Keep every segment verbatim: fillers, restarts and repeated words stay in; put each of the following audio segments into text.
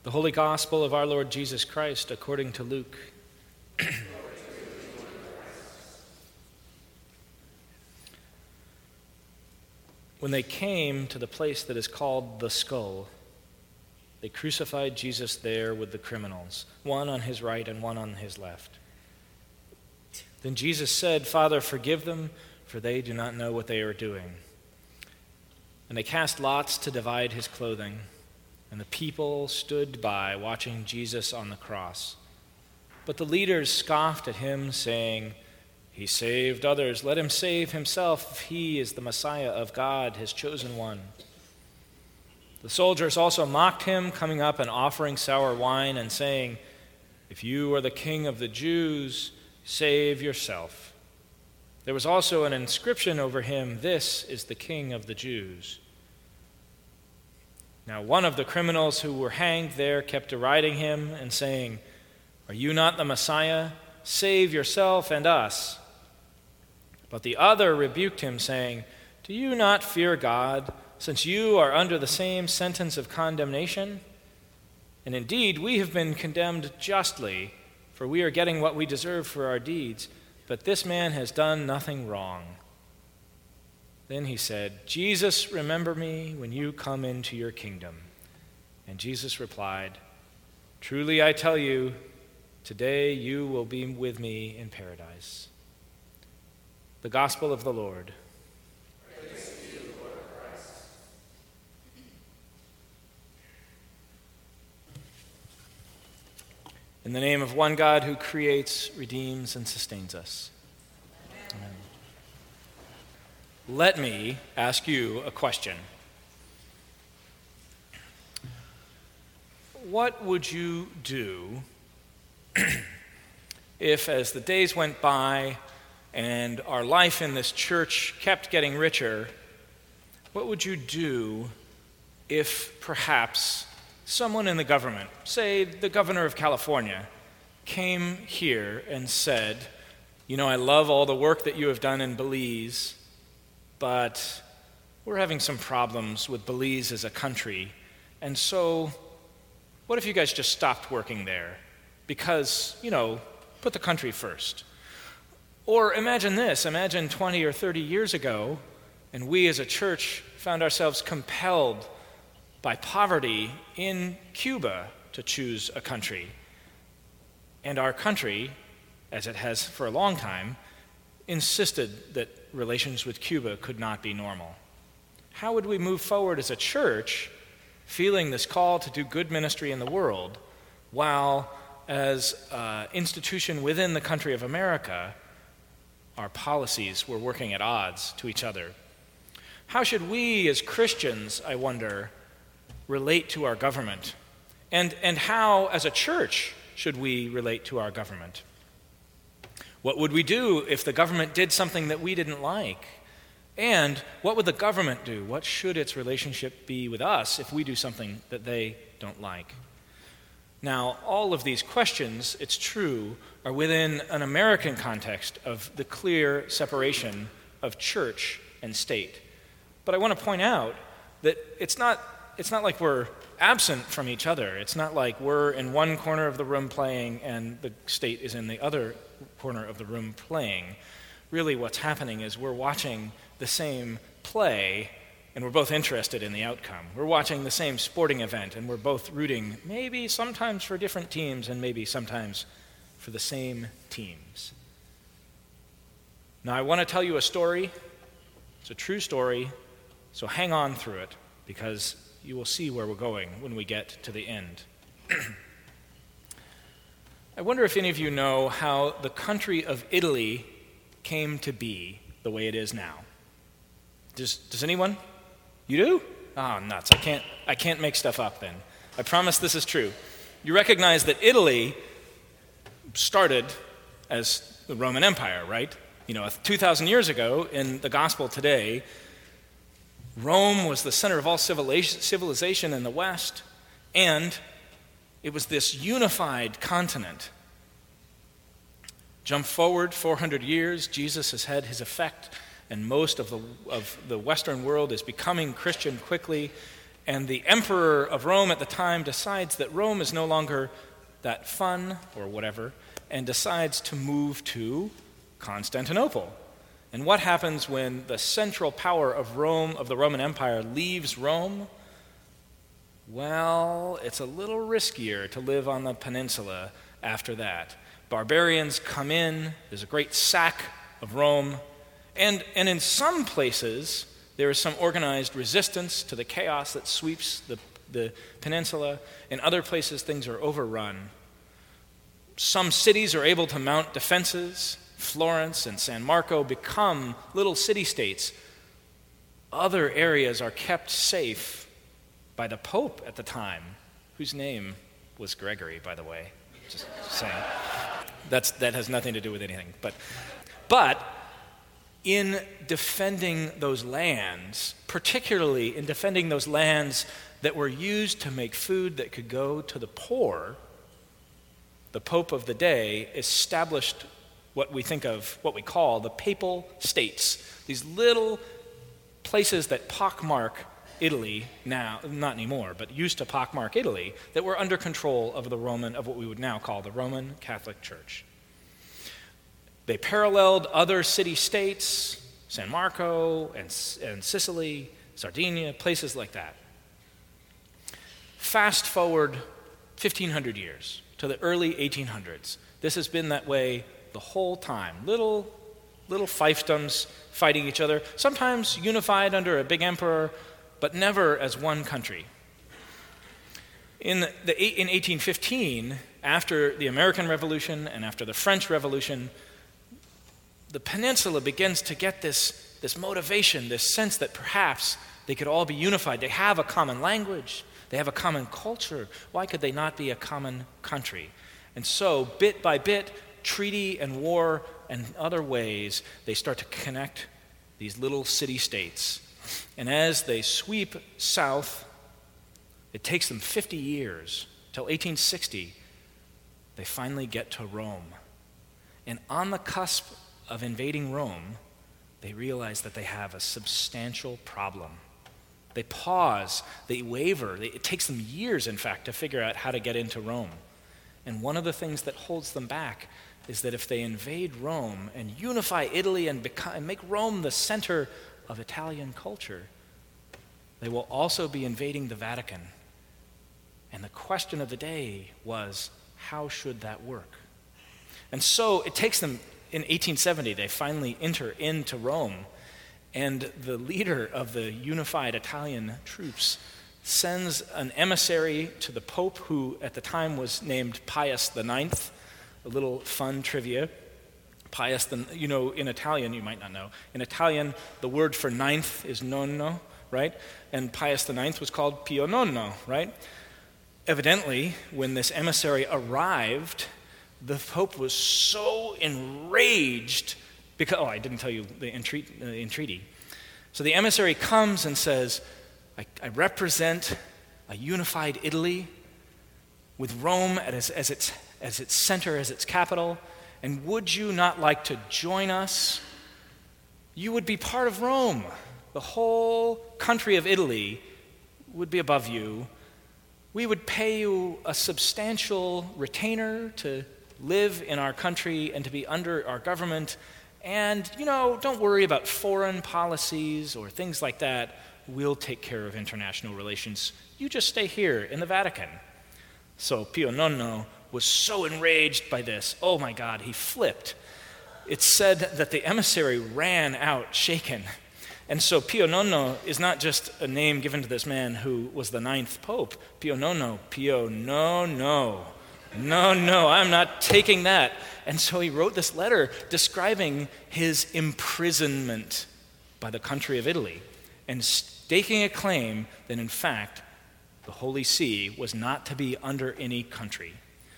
The Holy Gospel of our Lord Jesus Christ according to Luke. When they came to the place that is called the Skull, they crucified Jesus there with the criminals, one on his right and one on his left. Then Jesus said, "Father, forgive them, for they do not know what they are doing." And they cast lots to divide his clothing. And the people stood by, watching Jesus on the cross. But the leaders scoffed at him, saying, "He saved others. Let him save himself if he is the Messiah of God, his chosen one." The soldiers also mocked him, coming up and offering sour wine and saying, "If you are the king of the Jews, save yourself." There was also an inscription over him, "This is the King of the Jews." Now one of the criminals who were hanged there kept deriding him and saying, "Are you not the Messiah? Save yourself and us." But the other rebuked him, saying, "Do you not fear God, since you are under the same sentence of condemnation? And indeed, we have been condemned justly, for we are getting what we deserve for our deeds, but this man has done nothing wrong." Then he said, "Jesus, remember me when you come into your kingdom." And Jesus replied, "Truly I tell you, today you will be with me in paradise." The Gospel of the Lord. Praise to you, Lord Christ. In the name of one God who creates, redeems, and sustains us. Amen. Amen. Let me ask you a question. What would you do if, as the days went by and our life in this church kept getting richer, what would you do if perhaps someone in the government, say the governor of California, came here and said, "You know, I love all the work that you have done in Belize, but we're having some problems with Belize as a country, and so what if you guys just stopped working there? Because, you know, put the country first." Or imagine this, imagine twenty or thirty years ago, and we as a church found ourselves compelled by poverty in Cuba to choose a country. And our country, as it has for a long time, insisted that relations with Cuba could not be normal. How would we move forward as a church, feeling this call to do good ministry in the world, while as an institution within the country of America, our policies were working at odds to each other? How should we as Christians, I wonder, relate to our government? And, and how, as a church, should we relate to our government? What would we do if the government did something that we didn't like? And what would the government do? What should its relationship be with us if we do something that they don't like? Now, all of these questions, it's true, are within an American context of the clear separation of church and state. But I want to point out that it's not, it's not like we're absent from each other. It's not like we're in one corner of the room playing and the state is in the other corner of the room playing. Really what's happening is we're watching the same play and we're both interested in the outcome. We're watching the same sporting event and we're both rooting maybe sometimes for different teams and maybe sometimes for the same teams. Now I want to tell you a story. It's a true story, so hang on through it because you will see where we're going when we get to the end. I wonder if any of you know how the country of Italy came to be the way it is now. Does, does anyone? You do? Oh, nuts. I can't, I can't make stuff up then. I promise this is true. You recognize that Italy started as the Roman Empire, right? You know, two thousand years ago in the gospel today, Rome was the center of all civilization in the West, and it was this unified continent. Jump forward four hundred years, Jesus has had his effect, and most of the of the Western world is becoming Christian quickly, And the emperor of Rome at the time decides that Rome is no longer that fun or whatever, and decides to move to Constantinople. And what happens when the central power of Rome, of the Roman Empire, leaves Rome? Well, it's a little riskier to live on the peninsula after that. Barbarians come in, there's a great sack of Rome, and, and in some places there is some organized resistance to the chaos that sweeps the, the peninsula. In other places things are overrun. Some cities are able to mount defenses. Florence and San Marco become little city-states. Other areas are kept safe by the Pope at the time, whose name was Gregory, by the way. Just saying. That's, that has nothing to do with anything. But, but in defending those lands, particularly in defending those lands that were used to make food that could go to the poor, the Pope of the day established what we think of, what we call the Papal States, these little places that pockmark Italy now, not anymore, but used to pockmark Italy, that were under control of the Roman, of what we would now call the Roman Catholic Church. They paralleled other city-states, San Marco and, and Sicily, Sardinia, places like that. Fast forward fifteen hundred years to the early eighteen hundreds. This has been that way the whole time. Little, little fiefdoms fighting each other, sometimes unified under a big emperor, but never as one country. In, the, in eighteen fifteen, after the American Revolution and after the French Revolution, the peninsula begins to get this, this motivation, this sense that perhaps they could all be unified. They have a common language. They have a common culture. Why could they not be a common country? And so, bit by bit, treaty and war and other ways, they start to connect these little city-states. And as they sweep south, it takes them fifty years, till eighteen sixty, they finally get to Rome. And on the cusp of invading Rome, they realize that they have a substantial problem. They pause, they waver. They, it takes them years, in fact, to figure out how to get into Rome. And one of the things that holds them back is that if they invade Rome and unify Italy and, become, and make Rome the center of Italian culture, they will also be invading the Vatican. And the question of the day was, how should that work? And so it takes them, in eighteen seventy, they finally enter into Rome, and the leader of the unified Italian troops sends an emissary to the Pope, who at the time was named Pius the Ninth. A little fun trivia. Pius, the, you know, in Italian, you might not know, in Italian, the word for ninth is nonno, right? And Pius the Ninth was called Pio Nonno, right? Evidently, when this emissary arrived, the Pope was so enraged because, oh, I didn't tell you the entreaty. Uh, entreaty. So the emissary comes and says, I, I represent a unified Italy with Rome as, as, its, as its center, as its capital, and would you not like to join us? You would be part of Rome. The whole country of Italy would be above you. We would pay you a substantial retainer to live in our country and to be under our government. And, you know, don't worry about foreign policies or things like that. We'll take care of international relations. You just stay here in the Vatican. So Pio Nonno was so enraged by this. Oh my God, he flipped. It's said that the emissary ran out shaken. And so Pio Nonno is not just a name given to this man who was the ninth pope. Pio Nonno, Pio, no, no. No, no, I'm not taking that. And so he wrote this letter describing his imprisonment by the country of Italy and staking a claim that, in fact, the Holy See was not to be under any country.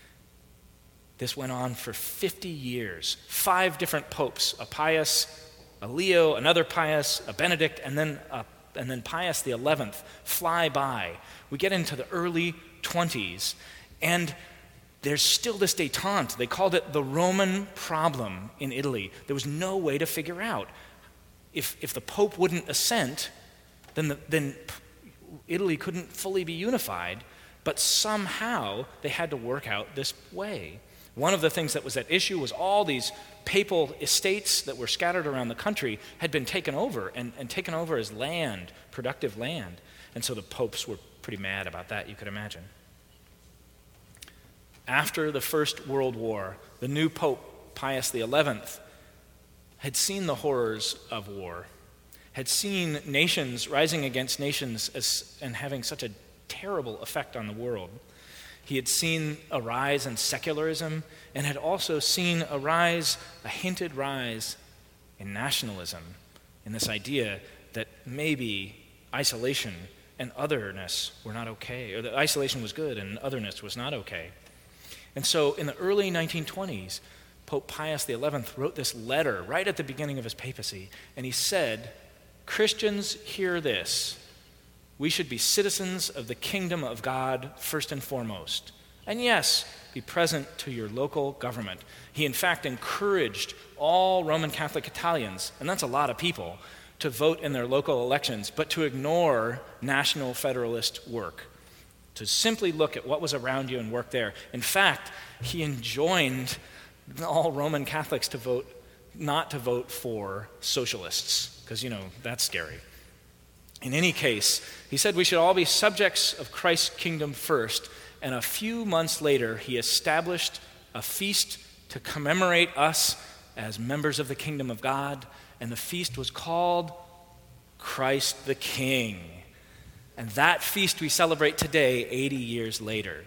This went on for fifty years. Five different popes, a Pius, a Leo, another Pius, a Benedict, and then a, and then Pius the eleventh fly by. We get into the early twenties, and there's still this détente. They called it the Roman problem in Italy. There was no way to figure out. If, if the Pope wouldn't assent, then, the, then Italy couldn't fully be unified, but somehow they had to work out this way. One of the things that was at issue was all these papal estates that were scattered around the country had been taken over and, and taken over as land, productive land. And so the popes were pretty mad about that, you could imagine. After the First World War, the new Pope, Pius the eleventh, had seen the horrors of war, had seen nations rising against nations as, and having such a terrible effect on the world. He had seen a rise in secularism and had also seen a rise, a hinted rise in nationalism, in this idea that maybe isolation and otherness were not okay, or that isolation was good and otherness was not okay. And so in the early nineteen twenties, Pope Pius the eleventh wrote this letter right at the beginning of his papacy, and he said, "Christians, hear this. We should be citizens of the kingdom of God first and foremost. And yes, be present to your local government." He in fact encouraged all Roman Catholic Italians, and that's a lot of people, to vote in their local elections, but to ignore national federalist work, to simply look at what was around you and work there. In fact, he enjoined all Roman Catholics to vote, not to vote for socialists, because, you know, that's scary. In any case, he said we should all be subjects of Christ's kingdom first, and a few months later, he established a feast to commemorate us as members of the kingdom of God, and the feast was called Christ the King. And that feast we celebrate today, eighty years later.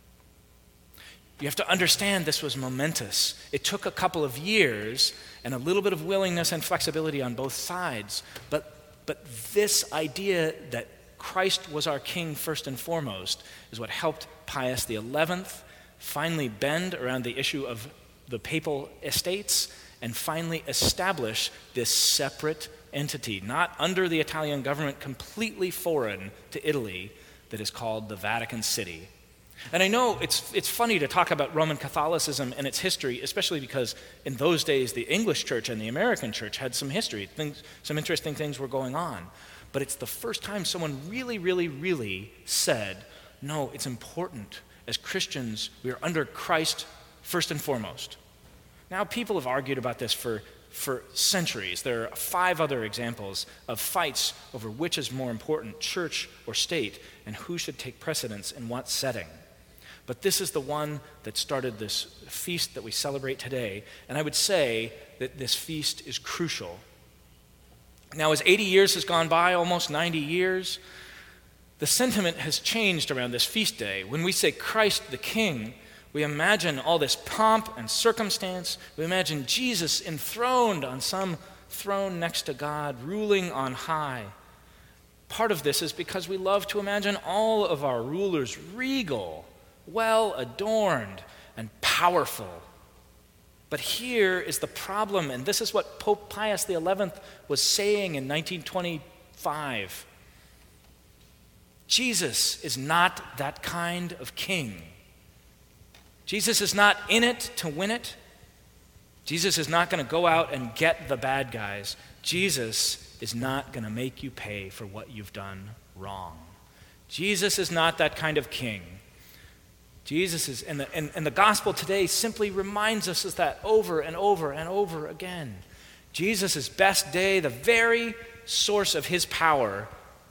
You have to understand this was momentous. It took a couple of years and a little bit of willingness and flexibility on both sides, but But this idea that Christ was our king first and foremost is what helped Pius the eleventh finally bend around the issue of the papal estates and finally establish this separate entity, not under the Italian government, completely foreign to Italy, that is called the Vatican City. And I know it's it's funny to talk about Roman Catholicism and its history, especially because in those days the English church and the American church had some history. Things, some interesting things were going on. But it's the first time someone really, really, really said, no, it's important. As Christians, we are under Christ first and foremost. Now, people have argued about this for, for centuries. There are five other examples of fights over which is more important, church or state, and who should take precedence in what setting. But this is the one that started this feast that we celebrate today, and I would say that this feast is crucial. Now, as eighty years has gone by, almost ninety years, the sentiment has changed around this feast day. When we say Christ the King, we imagine all this pomp and circumstance. We imagine Jesus enthroned on some throne next to God, ruling on high. Part of this is because we love to imagine all of our rulers regal, well adorned, and powerful. But here is the problem, and this is what Pope Pius the eleventh was saying in nineteen twenty-five. Jesus is not that kind of king. Jesus is not in it to win it. Jesus is not going to go out and get the bad guys. Jesus is not going to make you pay for what you've done wrong. Jesus is not that kind of king. Jesus is, and the, and, and the gospel today simply reminds us of that over and over and over again. Jesus' best day, the very source of his power,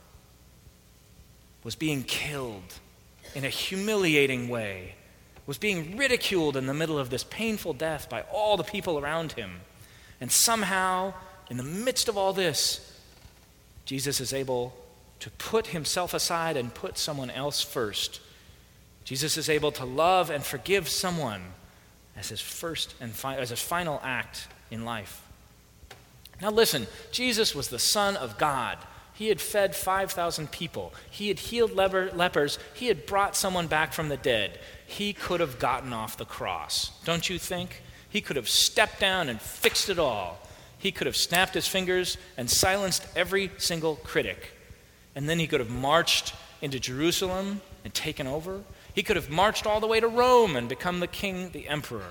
was being killed in a humiliating way, was being ridiculed in the middle of this painful death by all the people around him. And somehow, in the midst of all this, Jesus is able to put himself aside and put someone else first. Jesus is able to love and forgive someone as his first and fi- as his final act in life. Now listen, Jesus was the Son of God. He had fed five thousand people. He had healed leper- lepers. He had brought someone back from the dead. He could have gotten off the cross, don't you think? He could have stepped down and fixed it all. He could have snapped his fingers and silenced every single critic. And then he could have marched into Jerusalem and taken over. He could have marched all the way to Rome and become the king, the emperor.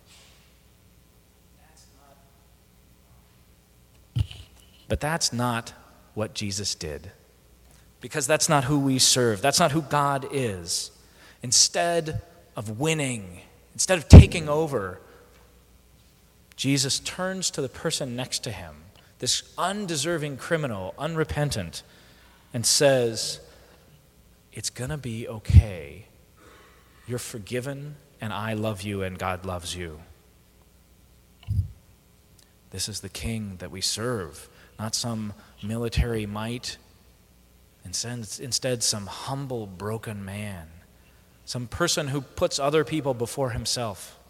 That's not... But that's not what Jesus did. because that's not who we serve. That's not who God is. Instead of winning, instead of taking over, Jesus turns to the person next to him, this undeserving criminal, unrepentant, and says, it's going to be okay. You're forgiven, and I love you, and God loves you. This is the king that we serve, not some military might. Instead, some humble, broken man, some person who puts other people before himself.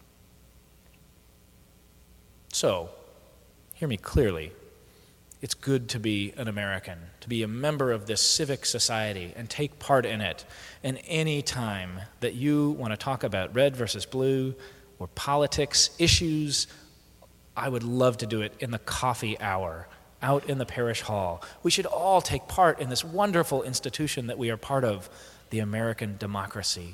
So, hear me clearly. It's good to be an American, to be a member of this civic society and take part in it. And any time that you want to talk about red versus blue or politics, issues, I would love to do it in the coffee hour, out in the parish hall. We should all take part in this wonderful institution that we are part of, the American democracy.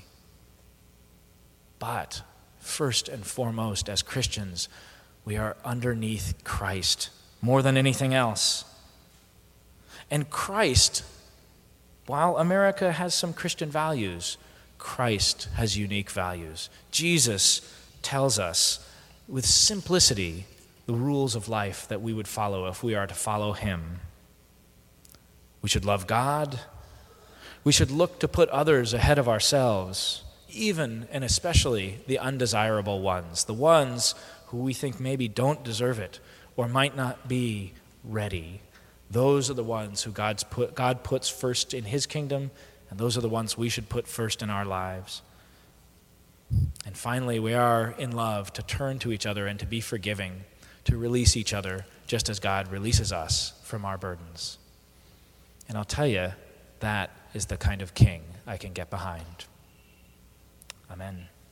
But first and foremost, as Christians, we are underneath Christ more than anything else. And Christ, while America has some Christian values, Christ has unique values. Jesus tells us with simplicity the rules of life that we would follow if we are to follow him. We should love God. We should look to put others ahead of ourselves, even and especially the undesirable ones, the ones who we think maybe don't deserve it or might not be ready. Those are the ones who God's put, God puts first in his kingdom, and those are the ones we should put first in our lives. And finally, we are in love to turn to each other and to be forgiving, to release each other just as God releases us from our burdens. And I'll tell you, that is the kind of king I can get behind. Amen.